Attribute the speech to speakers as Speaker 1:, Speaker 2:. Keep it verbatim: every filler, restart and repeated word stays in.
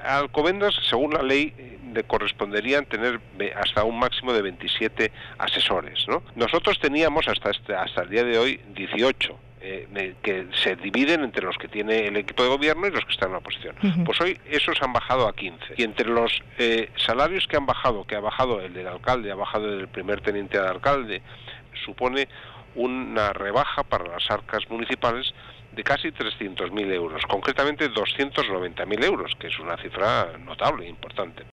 Speaker 1: Alcobendas, según la ley, le corresponderían tener hasta un máximo de veintisiete asesores, ¿no? Nosotros teníamos hasta este, hasta el día de hoy dieciocho, eh, que se dividen entre los que tiene el equipo de gobierno y los que están en la oposición. Uh-huh. Pues hoy esos han bajado a quince. Y entre los eh, salarios que han bajado, que ha bajado el del alcalde, ha bajado el del primer teniente de alcalde, supone una rebaja para las arcas municipales de casi trescientos mil euros, concretamente doscientos noventa mil euros, que es una cifra notable, importante.